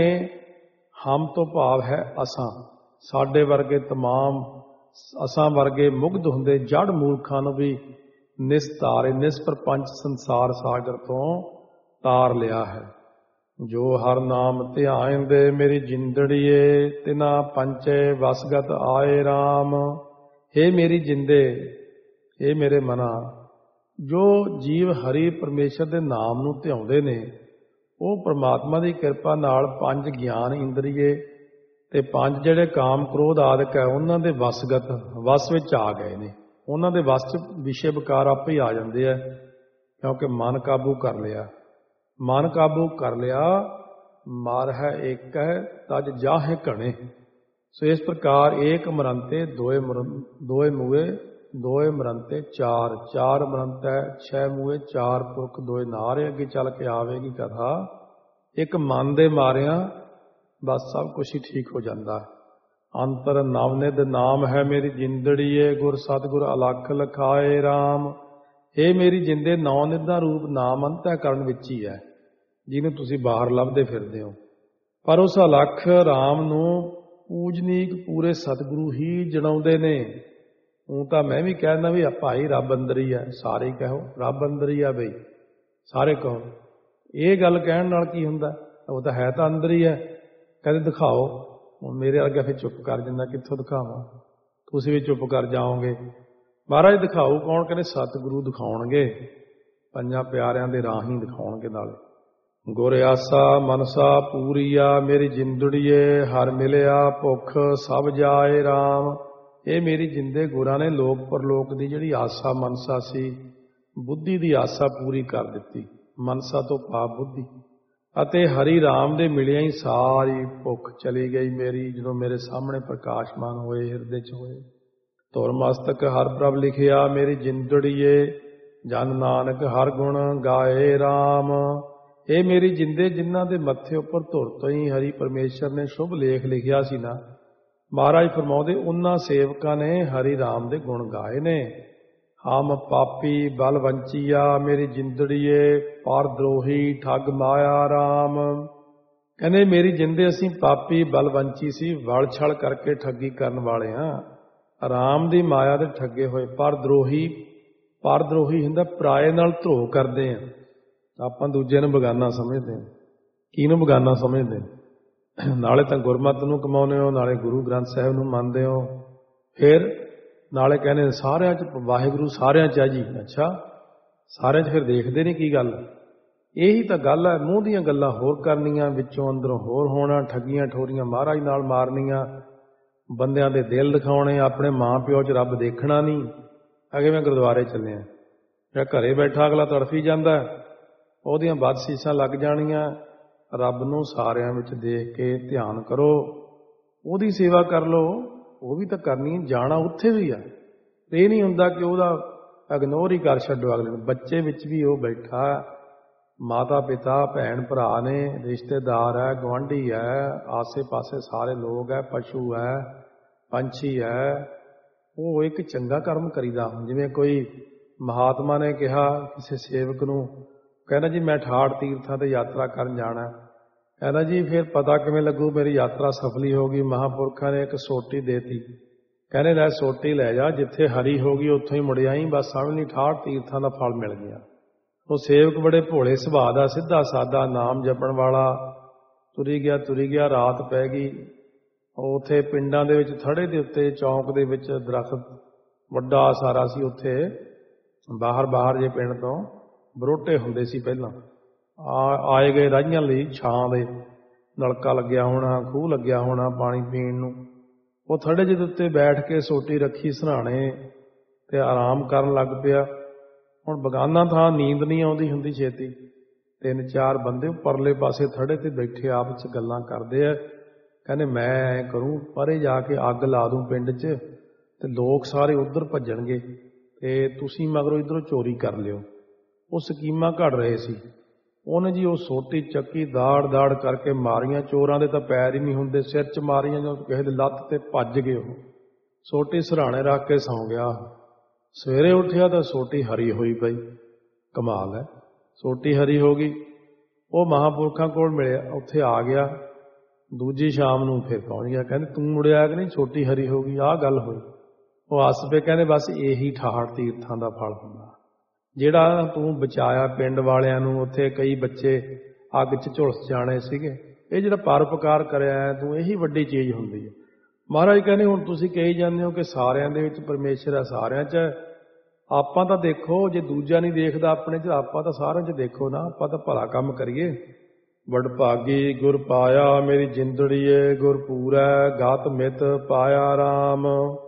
ਹਮ ਤੋਂ ਭਾਵ ਹੈ ਅਸਾਂ, ਸਾਡੇ ਵਰਗੇ ਤਮਾਮ ਅਸਾਂ ਵਰਗੇ ਮੁਗਧ ਹੁੰਦੇ ਜੜ ਮੂਰਖਾਂ ਨੂੰ ਵੀ ਨਿਸਤਾਰੇ ਨਿਸਪ੍ਰਪੰਚ ਸੰਸਾਰ ਸਾਗਰ ਤੋਂ ਤਾਰ ਲਿਆ ਹੈ। ਜੋ ਹਰ ਨਾਮ ਧਿਆਇਂਦੇ ਮੇਰੀ ਜਿੰਦੜੀਏ, ਤਿਨਾ ਪੰਚੇ ਵਸਗਤ ਆਏ ਰਾਮ। ਹੇ ਮੇਰੀ ਜਿੰਦੇ, ਇਹ ਮੇਰੇ ਮਨਾ, ਜੋ ਜੀਵ ਹਰੀ ਪਰਮੇਸ਼ਰ ਦੇ ਨਾਮ ਨੂੰ ਧਿਆਉਂਦੇ ਨੇ ਉਹ ਪ੍ਰਮਾਤਮਾ ਦੀ ਕਿਰਪਾ ਨਾਲ ਪੰਜ ਗਿਆਨ ਇੰਦਰੀਏ ਤੇ ਪੰਜ ਜਿਹੜੇ ਕਾਮ ਕ੍ਰੋਧ ਆਦਿਕ ਹੈ ਉਹਨਾਂ ਦੇ ਵਸਗਤ, ਵਸ ਵਿੱਚ ਆ ਗਏ ਨੇ। ਉਹਨਾਂ ਦੇ ਵਸ 'ਚ ਵਿਸ਼ੇ ਵਿਕਾਰ ਆਪੇ ਹੀ ਆ ਜਾਂਦੇ ਆ, ਕਿਉਂਕਿ ਮਨ ਕਾਬੂ ਕਰ ਲਿਆ। ਮਨ ਕਾਬੂ ਕਰ ਲਿਆ, ਮਾਰ ਹੈ ਇੱਕ ਹੈ ਤਜ ਜਾਹੇ ਘਣੇ। ਸੋ ਇਸ ਪ੍ਰਕਾਰ ਏਕ ਮਰੰਤੇ ਦੋਏ ਦੋਏ ਮੂਏ, ਦੋਏ ਮਰੰਤੇ ਚਾਰ, ਚਾਰ ਮਰੰਤ ਹੈ ਛੇ ਮੂਏ, ਚਾਰ ਪੁਰਖ ਦੋਏ ਨਾਰੇ। ਅੱਗੇ ਚੱਲ ਕੇ ਆਵੇਗੀ ਕਥਾ। ਇੱਕ ਮਨ ਦੇ ਮਾਰਿਆਂ ਬਸ ਸਭ ਕੁਛ ਹੀ ਠੀਕ ਹੋ ਜਾਂਦਾ। ਅੰਤਰ ਨਵਨਿਧ ਨਾਮ ਹੈ ਮੇਰੀ ਜਿੰਦੜੀਏ, ਗੁਰ ਸਤਿਗੁਰ ਅਲਖ ਲਖਾਏ ਰਾਮ। ਇਹ ਮੇਰੀ ਜਿੰਦੇ ਨੌ ਨਿਧਾ ਰੂਪ ਨਾਮ ਅੰਤःਕਰਨ ਵਿੱਚ ਹੀ ਹੈ, ਜਿਹਨੂੰ ਤੁਸੀਂ ਬਾਹਰ ਲੱਭਦੇ ਫਿਰਦੇ ਹੋ। ਪਰ ਉਸ ਅਲਖ ਰਾਮ ਨੂੰ ਪੂਜਨੀਕ ਪੂਰੇ ਸਤਿਗੁਰੂ ਹੀ ਜਣਾਉਂਦੇ ਨੇ। ਉਹ ਤਾਂ ਮੈਂ ਵੀ ਕਹਿੰਦਾ ਵੀ ਭਾਈ ਰੱਬ ਅੰਦਰ ਹੀ ਹੈ, ਸਾਰੇ ਕਹੋ ਰੱਬ ਅੰਦਰ ਹੀ ਆ ਬਈ, ਸਾਰੇ ਕਹੋ। ਇਹ ਗੱਲ ਕਹਿਣ ਨਾਲ ਕੀ ਹੁੰਦਾ, ਉਹ ਤਾਂ ਹੈ ਤਾਂ ਅੰਦਰ ਹੀ ਹੈ। ਕਹਿੰਦੇ ਦਿਖਾਓ, ਹੁਣ ਮੇਰੇ ਵਰਗਾ ਫਿਰ ਚੁੱਪ ਕਰ ਜਾਂਦਾ, ਕਿੱਥੋਂ ਦਿਖਾਵਾਂ, ਤੁਸੀਂ ਵੀ ਚੁੱਪ ਕਰ ਜਾਓਗੇ। ਮਹਾਰਾਜ ਦਿਖਾਓ ਕੌਣ, ਕਹਿੰਦੇ ਸਤਿਗੁਰੂ ਦਿਖਾਉਣਗੇ, ਪੰਜਾਂ ਪਿਆਰਿਆਂ ਦੇ ਰਾਹੀਂ ਦਿਖਾਉਣਗੇ। ਨਾਲੇ ਗੁਰ ਆਸਾ ਮਨਸਾ ਪੂਰੀਆ ਮੇਰੀ ਜਿੰਦੜੀਏ, ਹਰ ਮਿਲਿਆ ਭੁੱਖ ਸਭ ਜਾਏ ਰਾਮ। ਇਹ ਮੇਰੀ ਜਿੰਦੇ ਗੁਰਾਂ ਨੇ ਲੋਕ ਪਰਲੋਕ ਦੀ ਜਿਹੜੀ ਆਸਾ ਮਨਸਾ ਸੀ, ਬੁੱਧੀ ਦੀ ਆਸਾ ਪੂਰੀ ਕਰ ਦਿੱਤੀ। ਮਨਸਾ ਤੋਂ ਭਾਵ ਬੁੱਧੀ। ਅਤੇ ਹਰੀ ਰਾਮ ਦੇ ਮਿਲਿਆ ਹੀ ਸਾਰੀ ਭੁੱਖ ਚਲੀ ਗਈ ਮੇਰੀ, ਜਦੋਂ ਮੇਰੇ ਸਾਹਮਣੇ ਪ੍ਰਕਾਸ਼ਮਾਨ ਹੋਏ, ਹਿਰਦੇ 'ਚ ਹੋਏ। ਧੁਰ ਮਸਤਕ ਹਰ ਪ੍ਰਭ ਲਿਖਿਆ ਮੇਰੀ ਜਿੰਦੜੀਏ, ਜਨ ਨਾਨਕ ਹਰ ਗੁਣ ਗਾਏ ਰਾਮ। ਇਹ ਮੇਰੀ ਜਿੰਦੇ ਜਿਨ੍ਹਾਂ ਦੇ ਮੱਥੇ ਉੱਪਰ ਧੁਰ ਤੋਂ ਹੀ ਹਰੀ ਪਰਮੇਸ਼ਰ ਨੇ ਸ਼ੁਭ ਲੇਖ ਲਿਖਿਆ ਸੀ ਨਾ, ਮਹਾਰਾਜ ਫਰਮਾਉਂਦੇ ਉਹਨਾਂ ਸੇਵਕਾਂ ਨੇ ਹਰੀ ਰਾਮ ਦੇ ਗੁਣ ਗਾਏ ਨੇ। ਹਮ ਪਾਪੀ ਬਲਵੰਚੀਆ ਮੇਰੀ ਜਿੰਦੜੀਏ, ਪਰ ਦਰੋਹੀ ਠੱਗ ਮਾਇਆ ਰਾਮ। ਕਹਿੰਦੇ ਮੇਰੀ ਜਿੰਦੇ ਅਸੀਂ ਪਾਪੀ ਬਲਵੰਚੀ ਸੀ, ਵਲ ਛਲ ਕਰਕੇ ਠੱਗੀ ਕਰਨ ਵਾਲੇ ਹਾਂ। ਰਾਮ ਦੀ ਮਾਇਆ ਦੇ ਠੱਗੇ ਹੋਏ। ਪਰ ਦਰੋਹੀ, ਪਰ ਦਰੋਹੀ ਹੁੰਦਾ ਪਰਾਏ ਨਾਲ ਧਰੋਹ ਕਰਦੇ ਆ। ਆਪਾਂ ਦੂਜੇ ਨੂੰ ਬਗਾਨਾ ਸਮਝਦੇ ਹਾਂ। ਕਿਹਨੂੰ ਬਗਾਨਾ ਸਮਝਦੇ? ਨਾਲੇ ਤਾਂ ਗੁਰਮਤਿ ਨੂੰ ਕਮਾਉਂਦੇ ਹੋ, ਨਾਲੇ ਗੁਰੂ ਗ੍ਰੰਥ ਸਾਹਿਬ ਨੂੰ ਮੰਨਦੇ ਹੋ, ਫਿਰ ਨਾਲੇ ਕਹਿੰਦੇ ਸਾਰਿਆਂ 'ਚ ਵਾਹਿਗੁਰੂ ਸਾਰਿਆਂ 'ਚ ਹੈ ਜੀ। ਅੱਛਾ, ਸਾਰਿਆਂ 'ਚ ਫਿਰ ਦੇਖਦੇ ਨਹੀਂ ਕੀ ਗੱਲ? ਇਹੀ ਤਾਂ ਗੱਲ ਹੈ। ਮੂੰਹ ਦੀਆਂ ਗੱਲਾਂ ਹੋਰ ਕਰਨੀਆਂ, ਵਿੱਚੋਂ ਅੰਦਰੋਂ ਹੋਰ ਹੋਣਾ, ਠੱਗੀਆਂ ਠੋਰੀਆਂ ਮਹਾਰਾਜ ਨਾਲ ਮਾਰਨੀਆਂ, ਬੰਦਿਆਂ ਦੇ ਦਿਲ ਦਿਖਾਉਣੇ, ਆਪਣੇ ਮਾਂ ਪਿਓ 'ਚ ਰੱਬ ਦੇਖਣਾ ਨਹੀਂ। ਅਗੇ ਮੈਂ ਗੁਰਦੁਆਰੇ ਚੱਲਿਆ, ਜਾਂ ਘਰੇ ਬੈਠਾ ਅਗਲਾ ਤੜਫੀ ਜਾਂਦਾ, ਉਹਦੀਆਂ ਬਦਸੀਸਾਂ ਲੱਗ ਜਾਣੀਆਂ। ਰੱਬ ਨੂੰ ਸਾਰਿਆਂ ਵਿੱਚ ਦੇਖ ਕੇ ਧਿਆਨ ਕਰੋ, ਉਹਦੀ ਸੇਵਾ ਕਰ ਲਓ। ਉਹ ਵੀ ਤਾਂ ਕਰਨੀ, ਜਾਣਾ ਉੱਥੇ ਵੀ ਆ। ਇਹ ਨਹੀਂ ਹੁੰਦਾ ਕਿ ਉਹਦਾ ਇਗਨੋਰ ਹੀ ਕਰ ਛੱਡੋ ਅਗਲੇ ਨੂੰ। ਬੱਚੇ ਵਿੱਚ ਵੀ ਉਹ ਬੈਠਾ, ਮਾਤਾ ਪਿਤਾ ਭੈਣ ਭਰਾ ਨੇ, ਰਿਸ਼ਤੇਦਾਰ ਹੈ, ਗੁਆਂਢੀ ਹੈ, ਆਸੇ ਪਾਸੇ ਸਾਰੇ ਲੋਕ ਹੈ, ਪਸ਼ੂ ਹੈ, ਪੰਛੀ ਹੈ। ਉਹ ਇੱਕ ਚੰਗਾ ਕਰਮ ਕਰੀਦਾ। ਜਿਵੇਂ ਕੋਈ ਮਹਾਤਮਾ ਨੇ ਕਿਹਾ ਕਿਸੇ ਸੇਵਕ ਨੂੰ, ਕਹਿੰਦਾ ਜੀ ਮੈਂ ਠਾਠ ਤੀਰਥਾਂ 'ਤੇ ਯਾਤਰਾ ਕਰਨ ਜਾਣਾ। ਕਹਿੰਦਾ ਜੀ ਫਿਰ ਪਤਾ ਕਿਵੇਂ ਲੱਗੂ ਮੇਰੀ ਯਾਤਰਾ ਸਫਲੀ ਹੋ ਗਈ? ਮਹਾਂਪੁਰਖਾਂ ਨੇ ਇੱਕ ਸੋਟੀ ਦੇਤੀ, ਕਹਿੰਦੇ ਲੈ ਸੋਟੀ ਲੈ ਜਾ, ਜਿੱਥੇ ਹਰੀ ਹੋ ਗਈ ਉੱਥੋਂ ਹੀ ਮੁੜ ਆਈ, ਬਸ ਸਮਝ ਨਹੀਂ ਠਾਠ ਤੀਰਥਾਂ ਦਾ ਫਲ ਮਿਲ ਗਿਆ। ਉਹ ਸੇਵਕ ਬੜੇ ਭੋਲੇ ਸੁਭਾਅ ਦਾ, ਸਿੱਧਾ ਸਾਦਾ, ਨਾਮ ਜਪਣ ਵਾਲਾ, ਤੁਰੀ ਗਿਆ ਤੁਰੀ ਗਿਆ, ਰਾਤ ਪੈ ਗਈ। ਉੱਥੇ ਪਿੰਡਾਂ ਦੇ ਵਿੱਚ ਥੜੇ ਦੇ ਉੱਤੇ ਚੌਂਕ ਦੇ ਵਿੱਚ ਦਰਖਤ ਵੱਡਾ ਸਾਰਾ ਸੀ, ਉੱਥੇ ਬਾਹਰ ਬਾਹਰ ਜੇ ਪਿੰਡ ਤੋਂ ਬਰੋਟੇ ਹੁੰਦੇ ਸੀ ਪਹਿਲਾਂ। ਆ ਆਏ ਗਏ ਰਾਹੀਆਂ ਲਈ ਛਾਂ ਦੇ ਨਲਕਾ ਲੱਗਿਆ ਹੋਣਾ, ਖੂਹ ਲੱਗਿਆ ਹੋਣਾ ਪਾਣੀ ਪੀਣ ਨੂੰ। ਉਹ ਥੜੇ ਜਿਹੇ ਉੱਤੇ ਬੈਠ ਕੇ ਸੋਟੀ ਰੱਖੀ ਸਰਾਣੇ ਤੇ ਆਰਾਮ ਕਰਨ ਲੱਗ ਪਿਆ। ਹੁਣ ਬਗਾਨਾ ਥਾਂ ਨੀਂਦ ਨਹੀਂ ਆਉਂਦੀ ਹੁੰਦੀ ਛੇਤੀ। ਤਿੰਨ ਚਾਰ ਬੰਦੇ ਪਰਲੇ ਪਾਸੇ ਥੜੇ ਤੇ ਬੈਠੇ ਆਪਸ 'ਚ ਗੱਲਾਂ ਕਰਦੇ ਆ। ਕਹਿੰਦੇ ਮੈਂ ਐਂ ਕਰੂੰ, ਪਰੇ ਜਾ ਕੇ ਅੱਗ ਲਾ ਦੂੰ ਪਿੰਡ 'ਚ, ਤੇ ਲੋਕ ਸਾਰੇ ਉੱਧਰ ਭੱਜਣਗੇ ਤੇ ਤੁਸੀਂ ਮਗਰੋਂ ਇੱਧਰੋਂ ਚੋਰੀ ਕਰ ਲਿਓ। ਉਹ ਸਕੀਮਾਂ ਘੜ ਰਹੇ ਸੀ। ਉਹਨੇ ਜੀ ਉਹ ਸੋਟੀ ਚੱਕੀ, ਦਾੜ ਦਾੜ ਕਰਕੇ ਮਾਰੀਆਂ। ਚੋਰਾਂ ਦੇ ਤਾਂ ਪੈਰ ਹੀ ਨਹੀਂ ਹੁੰਦੇ, ਸਿਰ 'ਚ ਮਾਰੀਆਂ, ਜਦੋਂ ਕਿਸੇ ਦੀ ਲੱਤ ਤੇ ਭੱਜ ਗਏ। ਉਹ ਸੋਟੀ ਸਰਾਣੇ ਰੱਖ ਕੇ ਸੌਂ ਗਿਆ। ਸਵੇਰੇ ਉੱਠਿਆ ਤਾਂ ਸੋਟੀ ਹਰੀ ਹੋਈ ਪਈ। ਕਮਾਲ ਹੈ, ਸੋਟੀ ਹਰੀ ਹੋ ਗਈ। ਉਹ ਮਹਾਂਪੁਰਖਾਂ ਕੋਲ ਮਿਲਿਆ, ਉੱਥੇ ਆ ਗਿਆ। ਦੂਜੀ ਸ਼ਾਮ ਨੂੰ ਫਿਰ ਪਹੁੰਚ ਗਿਆ। ਕਹਿੰਦੇ ਤੂੰ ਮੁੜਿਆ ਕਿ ਨਹੀਂ? ਸੋਟੀ ਹਰੀ ਹੋ ਗਈ, ਆਹ ਗੱਲ ਹੋਈ। ਉਹ ਹੱਸ ਪਏ, ਕਹਿੰਦੇ ਬਸ ਇਹੀ ਠਾਠ ਤੀਰਥਾਂ ਦਾ ਫਲ ਹੁੰਦਾ, ਜਿਹੜਾ ਤੂੰ ਬਚਾਇਆ ਪਿੰਡ ਵਾਲਿਆਂ ਨੂੰ। ਉੱਥੇ ਕਈ ਬੱਚੇ ਅੱਗ 'ਚ ਝੁਲਸ ਜਾਣੇ ਸੀਗੇ। ਇਹ ਜਿਹੜਾ ਪਰਉਪਕਾਰ ਕਰਿਆ ਤੂੰ, ਇਹੀ ਵੱਡੀ ਚੀਜ਼ ਹੁੰਦੀ ਹੈ। ਮਹਾਰਾਜ ਕਹਿੰਦੇ ਹੁਣ ਤੁਸੀਂ ਕਹੀ ਜਾਂਦੇ ਹੋ ਕਿ ਸਾਰਿਆਂ ਦੇ ਵਿੱਚ ਪਰਮੇਸ਼ਰ ਹੈ, ਸਾਰਿਆਂ 'ਚ ਹੈ। ਆਪਾਂ ਤਾਂ ਦੇਖੋ, ਜੇ ਦੂਜਾ ਨਹੀਂ ਦੇਖਦਾ ਆਪਣੇ 'ਚ, ਆਪਾਂ ਤਾਂ ਸਾਰਿਆਂ 'ਚ ਦੇਖੋ ਨਾ। ਆਪਾਂ ਤਾਂ ਭਲਾ ਕੰਮ ਕਰੀਏ। ਵਡਭਾਗੀ ਗੁਰ ਪਾਇਆ ਮੇਰੀ ਜਿੰਦੜੀਏ, ਗੁਰ ਪੂਰੈ ਗਾਤ ਮਿਤ ਪਾਇਆ ਰਾਮ।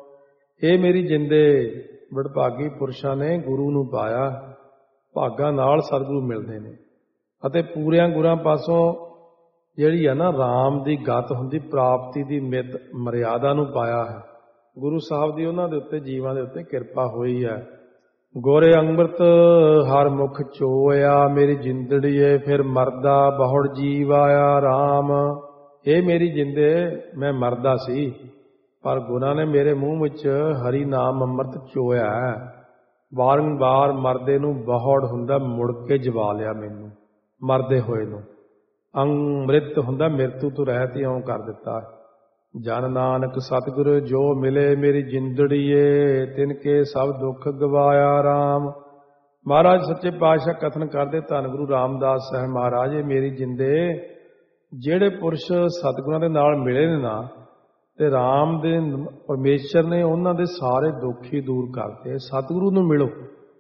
ਇਹ ਮੇਰੀ ਜਿੰਦੇ ਵਡਭਾਗੀ ਪੁਰਸ਼ਾਂ ਨੇ ਗੁਰੂ ਨੂੰ ਪਾਇਆ। ਭਾਗਾਂ ਨਾਲ ਸਤਿਗੁਰੂ ਮਿਲਦੇ ਨੇ, ਅਤੇ ਪੂਰਿਆਂ ਗੁਰਾਂ ਪਾਸੋਂ ਜਿਹੜੀ ਹੈ ਨਾ ਰਾਮ ਦੀ ਗਤ ਹੁੰਦੀ, ਪ੍ਰਾਪਤੀ ਦੀ ਮਿਤ ਮਰਿਆਦਾ ਨੂੰ ਪਾਇਆ ਹੈ। ਗੁਰੂ ਸਾਹਿਬ ਦੀ ਉਹਨਾਂ ਦੇ ਉੱਤੇ, ਜੀਵਾਂ ਦੇ ਉੱਤੇ ਕਿਰਪਾ ਹੋਈ ਹੈ। ਗੋਰੇ ਅੰਮ੍ਰਿਤ ਹਰ ਮੁਖ ਚੋਇਆ ਮੇਰੀ ਜਿੰਦੜੀਏ, ਫਿਰ ਮਰਦਾ ਬਹੁੜ ਜੀਵ ਆਇਆ ਰਾਮ। ਇਹ ਮੇਰੀ ਜਿੰਦੇ, ਮੈਂ ਮਰਦਾ ਸੀ, ਪਰ ਗੁਰਾਂ ਨੇ ਮੇਰੇ ਮੂੰਹ ਵਿੱਚ ਹਰੀ ਨਾਮ ਅੰਮ੍ਰਿਤ ਚੋਇਆ। ਵਾਰੰਵਾਰ ਮਰਦੇ ਨੂੰ ਬਹੁੜ ਹੁੰਦਾ, ਮੁੜ ਕੇ ਜਵਾ ਲਿਆ ਮੈਨੂੰ ਮਰਦੇ ਹੋਏ ਨੂੰ। ਅੰਮ੍ਰਿਤ ਹੁੰਦਾ, ਮਿਰਤੂ ਤੋਂ ਰਹਿਤ ਇਉਂ ਕਰ ਦਿੱਤਾ। ਜਨ ਨਾਨਕ ਸਤਿਗੁਰ ਜੋ ਮਿਲੇ ਮੇਰੀ ਜਿੰਦੜੀਏ, ਤਿਨਕੇ ਸਭ ਦੁੱਖ ਗਵਾਇਆ ਰਾਮ। ਮਹਾਰਾਜ ਸੱਚੇ ਪਾਤਸ਼ਾਹ ਕਥਨ ਕਰਦੇ, ਧੰਨ ਗੁਰੂ ਰਾਮਦਾਸ ਸਾਹਿਬ ਮਹਾਰਾਜ, ਇਹ ਮੇਰੀ ਜਿੰਦੇ ਜਿਹੜੇ ਪੁਰਸ਼ ਸਤਿਗੁਰਾਂ ਦੇ ਨਾਲ ਮਿਲੇ ਨੇ ਨਾ, ਤੇ ਰਾਮ ਦੇ ਪਰਮੇਸ਼ਰ ਨੇ ਉਹਨਾਂ ਦੇ ਸਾਰੇ ਦੁੱਖ ਹੀ ਦੂਰ ਕਰਤੇ। ਸਤਿਗੁਰੂ ਨੂੰ ਮਿਲੋ।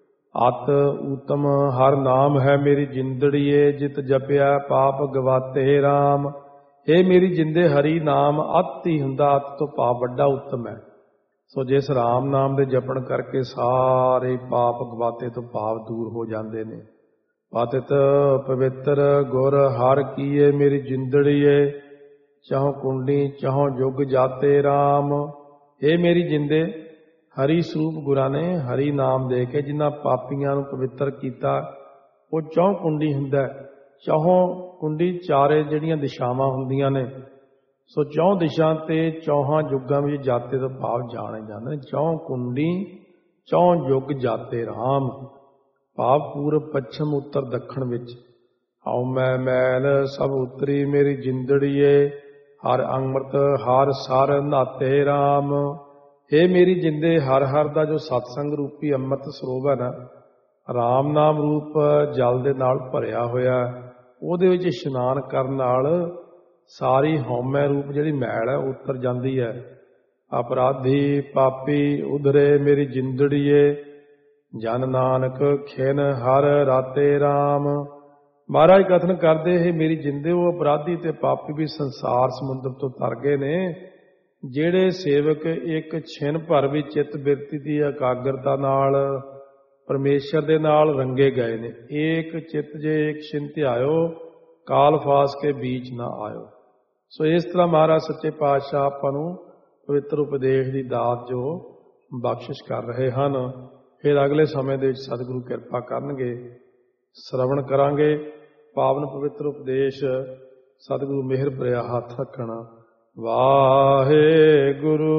ਅਤ ਊਤਮ ਹਰ ਨਾਮ ਹੈ ਮੇਰੀ ਜਿੰਦੜੀਏ, ਜਿਤ ਜਪਿਆ ਪਾਪ ਗਵਾਤੇ ਰਾਮ। ਇਹ ਮੇਰੀ ਜਿੰਦੇ ਹਰੀ ਨਾਮ ਅਤ ਹੀ ਹੁੰਦਾ, ਅਤ ਤੋਂ ਪਾਪ ਵੱਡਾ ਉੱਤਮ ਹੈ। ਸੋ ਜਿਸ ਰਾਮ ਨਾਮ ਦੇ ਜਪਣ ਕਰਕੇ ਸਾਰੇ ਪਾਪ ਗਵਾਤੇ ਤੋਂ ਪਾਪ ਦੂਰ ਹੋ ਜਾਂਦੇ ਨੇ। ਪਤਿਤ ਪਵਿੱਤਰ ਗੁਰ ਹਰ ਕੀਏ ਮੇਰੀ ਜਿੰਦੜੀਏ, ਚਾਹੋਂ ਕੁੰਡੀ ਚਾਹੋਂ ਜੁਗ ਜਾਤੇ RAM। ਇਹ ਮੇਰੀ ਜਿੰਦੇ ਹਰੀ ਸਰੂਪ ਗੁਰਾਂ ਨੇ ਹਰੀ ਨਾਮ ਦੇ ਕੇ ਜਿਨ੍ਹਾਂ ਪਾਪੀਆਂ ਨੂੰ ਪਵਿੱਤਰ ਕੀਤਾ, ਉਹ ਚੌਂ ਕੁੰਡੀ ਹੁੰਦਾ। ਚੌਹਾਂ ਕੁੰਡੀ ਚਾਰੇ ਜਿਹੜੀਆਂ ਦਿਸ਼ਾਵਾਂ ਹੁੰਦੀਆਂ ਨੇ, ਸੋ ਚੌਂ ਦਿਸ਼ਾ ਤੇ ਚੌਹਾਂ ਯੁੱਗਾਂ ਵਿੱਚ ਜਾਤੇ ਤੋਂ ਭਾਵ ਜਾਣੇ ਜਾਂਦੇ ਨੇ। ਚੌਂ ਕੁੰਡੀ ਚੌਂ ਯੁੱਗ ਜਾਤੇ RAM, ਭਾਵ ਪੂਰਬ ਪੱਛਮ ਉੱਤਰ ਦੱਖਣ ਵਿੱਚ। ਹਉ ਮੈਂ ਮੈਲ ਸਭ ਉਤਰੀ ਮੇਰੀ ਜਿੰਦੜੀਏ, ਹਰ ਅੰਮ੍ਰਿਤ ਹਰ ਸਰ ਨਾਤੇ RAM। ਇਹ ਮੇਰੀ ਜਿੰਦੇ ਹਰ ਹਰ ਦਾ ਜੋ ਸਤਸੰਗ ਰੂਪੀ ਅੰਮ੍ਰਿਤ ਸਰੋਵਰ ਹੈ, RAM ਨਾਮ ਰੂਪ ਜਲ ਦੇ ਨਾਲ ਭਰਿਆ ਹੋਇਆ, ਉਹਦੇ ਵਿੱਚ ਇਸ਼ਨਾਨ ਕਰਨ ਨਾਲ ਸਾਰੀ ਹਉਮੈ ਰੂਪ ਜਿਹੜੀ ਮੈਲ ਹੈ ਉਤਰ ਜਾਂਦੀ ਹੈ। ਅਪਰਾਧੀ ਪਾਪੀ ਉਧਰੇ ਮੇਰੀ ਜਿੰਦੜੀਏ, ਜਨ ਨਾਨਕ ਖਿਨ ਹਰ ਰਾਤੇ RAM। ਮਹਾਰਾਜ ਕਥਨ ਕਰਦੇ ਇਹ ਮੇਰੀ ਜਿੰਦੇ ਉਹ ਅਪਰਾਧੀ ਤੇ ਪਾਪੀ ਵੀ ਸੰਸਾਰ ਸਮੁੰਦਰ ਤੋਂ ਤਰ ਗਏ ਨੇ, ਜਿਹੜੇ ਸੇਵਕ ਇੱਕ ਛਿਨ ਭਰ ਵੀ ਚਿੱਤ ਬਿਰਤੀ ਦੀ ਇਕਾਗਰਤਾ ਨਾਲ ਪਰਮੇਸ਼ਰ ਦੇ ਨਾਲ ਰੰਗੇ ਗਏ ਨੇ। ਏਕ ਚਿੱਤ ਜੇ ਏਕ ਛਿਨ ਧਿਆਇਓ, ਕਾਲ ਫਾਸ ਕੇ ਬੀਚ ਨਾ ਆਇਓ। ਸੋ ਇਸ ਤਰ੍ਹਾਂ ਮਹਾਰਾਜ ਸੱਚੇ ਪਾਤਸ਼ਾਹ ਆਪਾਂ ਨੂੰ ਪਵਿੱਤਰ ਉਪਦੇਸ਼ ਦੀ ਦਾਤ ਜੋ ਬਖਸ਼ਿਸ਼ ਕਰ ਰਹੇ ਹਨ। ਫਿਰ ਅਗਲੇ ਸਮੇਂ ਦੇ ਵਿੱਚ ਸਤਿਗੁਰੂ ਕਿਰਪਾ ਕਰਨਗੇ, ਸ਼ਰਵਣ ਕਰਾਂਗੇ ਪਾਵਨ ਪਵਿੱਤਰ ਉਪਦੇਸ਼। ਸਤਿਗੁਰੂ ਮਿਹਰ ਭਰਿਆ ਹੱਥ ਰੱਖਣਾ। ਵਾਹਿਗੁਰੂ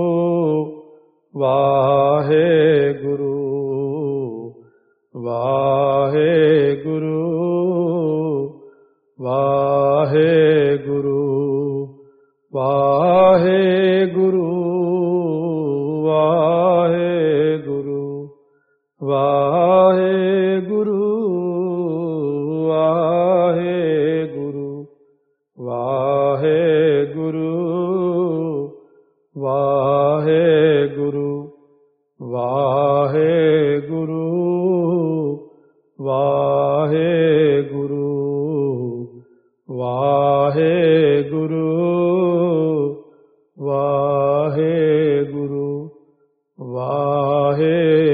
ਵਾਹਿਗੁਰੂ ਵਾਹਿਗੁਰੂ ਵਾਹਿਗੁਰੂ ਵਾਹਿਗੁਰੂ ਵਾਹਿਗੁਰੂ ਵਾਹਿਗੁਰੂ ਵਾਹਿਗੁਰੂ ਵਾਹਿਗੁਰੂ ਵਾਹਿਗੁਰੂ ਵਾਹਿਗੁਰੂ ਵਾਹਿਗੁਰੂ ਵਾਹਿਗੁਰੂ ਵਾਹਿਗੁਰੂ ਵਾਹਿ